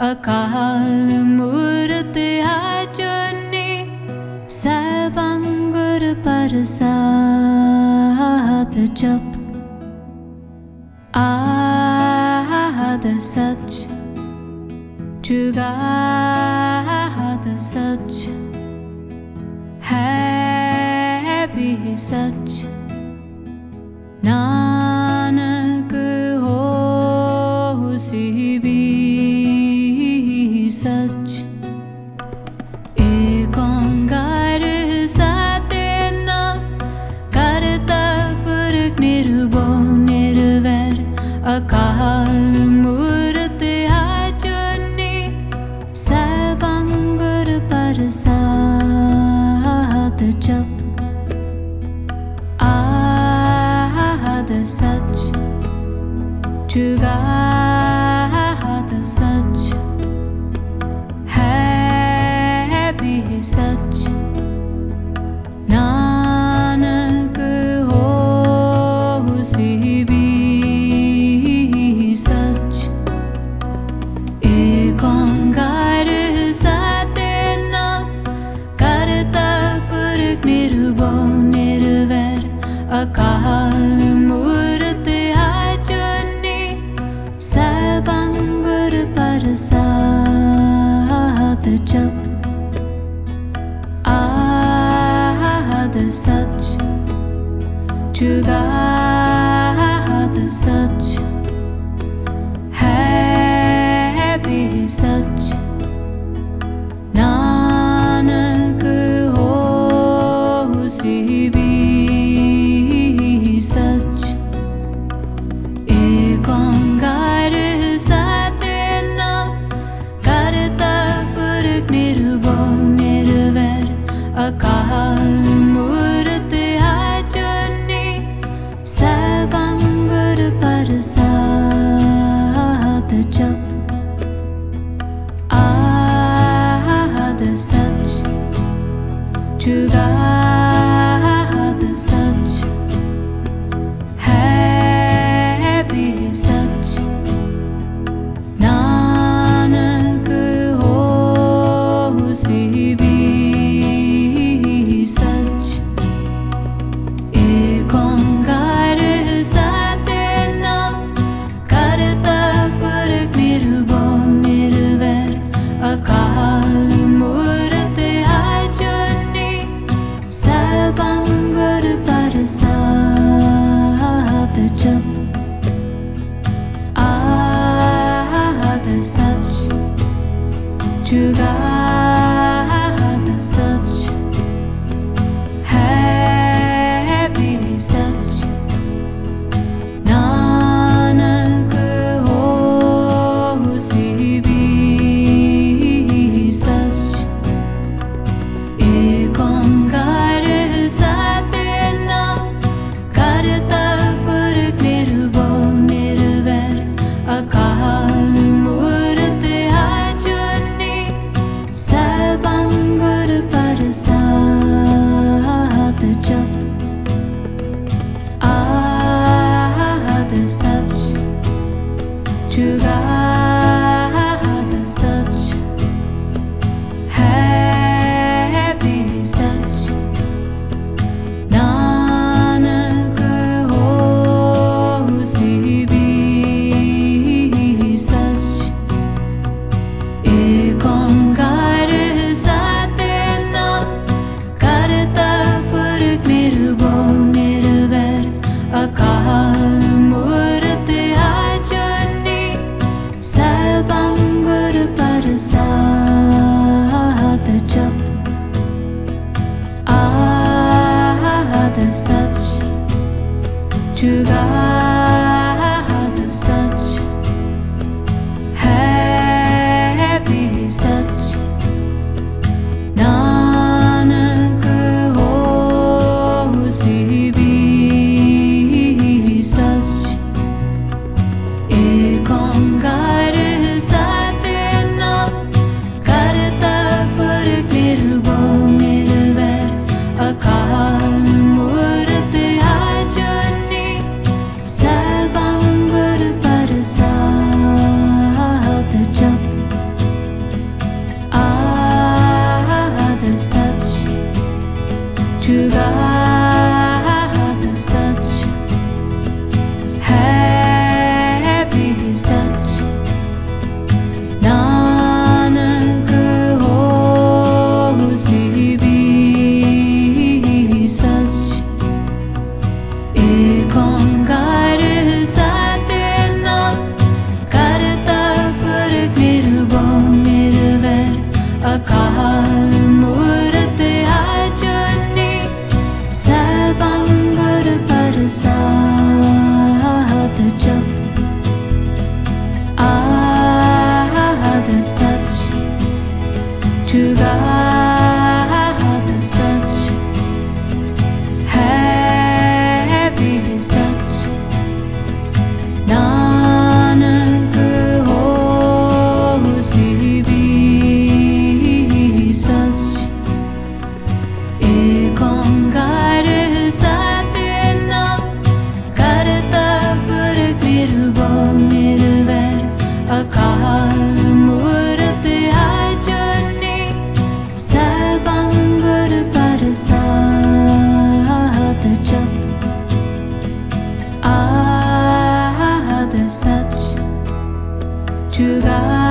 अकाल मूर्त आचरणी सैभं गुरु प्रसाद जप आद सच जुगाद सच है भी सच नानक होसी भी सच एक ओंकार सत्य करता पुरख निर्भय निर्वैर अकाल मूर्त आचरणी सैभं गुरु प्रसाद जप आद सच जुगाद सच है भी सच नानक होसी भी सच एक ओंकार सत्य करता पुरख निर्भय निर्वैर अकाल मूर्त आचरणी सैभं गुरु प्रसाद जप आद सच जुगाद सच है भी सच नानक होसी भी सच एक ओंकार सत्य करता पुरख निर्भय निर्वैर अकाल मूर्त आचरणी सैभं गुरु प्रसाद जप आद सच जुगाद सच है भी सच नानक होसी भी सच एक ओंकार सत्य करता पुरख निर्भय निर्वैर अकाल मूर्त आचरणी सैभं गुरु प्रसाद जप आद सच जुगाद सच है भी सच नानक होसी भी सच एक ओंकार सत्य करता पुरख निर्भय निर्वैर अकाल मूर्त आचरणी सैभं गुरु प्रसाद जप आद सच जुगाद सच है भी सच नानक होसी भी सच एक ओंकार सत्य करता पुरख निर्भय निर्वैर अकाल मूर्त आचरणी सैभं गुरु प्रसाद जप आद सच जुगाद सच है भी सच नानक होसी भी सच एक ओंकार सत्य करता पुरख निर्भय निर्वैर अकाल मूर्त आचरणी to God the such happy such Nanak hosi bhi such ek onkar sat nam karta purkh nirbhav nirvair akal murt ajani sarvangar prasad jap Ahad Sach to God the Sach happy Sach Nanak hosi bhi Sach ek onkar sat nam karta purkh nirbhav nirvair akal murt ajani sarvangar prasad jap Ahad Sach to God